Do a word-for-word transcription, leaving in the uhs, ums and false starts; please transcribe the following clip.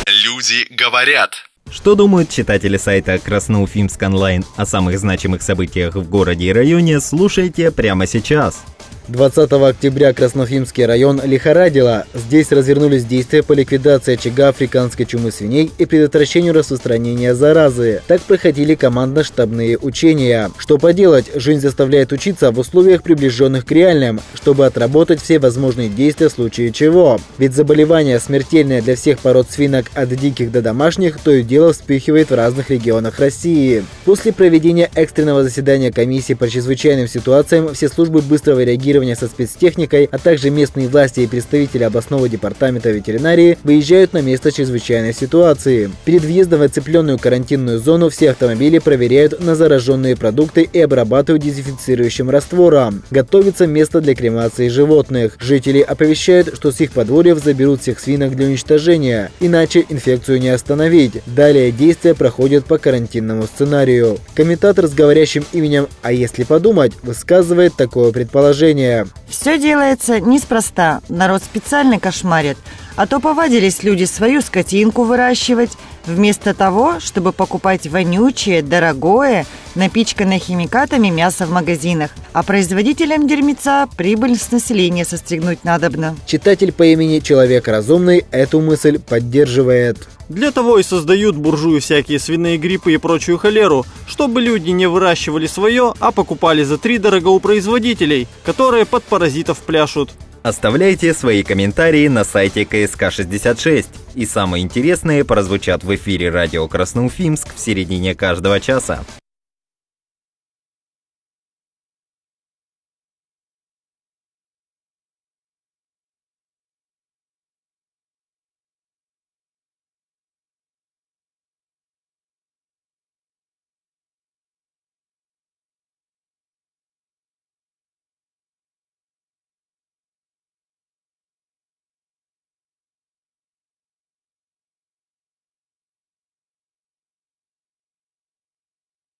Люди говорят. Что думают читатели сайта Красноуфимск онлайн о самых значимых событиях в городе и районе, слушайте прямо сейчас. двадцатого октября Красноуфимский район лихорадило. Здесь развернулись действия по ликвидации очага африканской чумы свиней и предотвращению распространения заразы. Так проходили командно-штабные учения. Что поделать, жизнь заставляет учиться в условиях, приближенных к реальным, чтобы отработать все возможные действия в случае чего. Ведь заболевание, смертельное для всех пород свинок от диких до домашних, то и дело вспыхивает в разных регионах России. После проведения экстренного заседания комиссии по чрезвычайным ситуациям все службы быстрого реагирования со спецтехникой, а также местные власти и представители областного департамента ветеринарии выезжают на место чрезвычайной ситуации. Перед въездом в оцепленную карантинную зону все автомобили проверяют на зараженные продукты и обрабатывают дезинфицирующим раствором. Готовится место для кремации животных. Жители оповещают, что с их подворьев заберут всех свинок для уничтожения, иначе инфекцию не остановить. Далее действия проходят по карантинному сценарию. Комментатор с говорящим именем «А если подумать» высказывает такое предположение. Все делается неспроста, народ специально кошмарит, а то повадились люди свою скотинку выращивать, вместо того, чтобы покупать вонючее, дорогое, напичканное химикатами мясо в магазинах. А производителям дерьмеца прибыль с населения состригнуть надобно. Читатель по имени Человек Разумный эту мысль поддерживает. Для того и создают буржуи всякие свиные гриппы и прочую холеру, чтобы люди не выращивали свое, а покупали за втридорога у производителей, которые под паразитов пляшут. Оставляйте свои комментарии на сайте ка эс ка шестьдесят шесть. И самые интересные прозвучат в эфире радио Красноуфимск в середине каждого часа.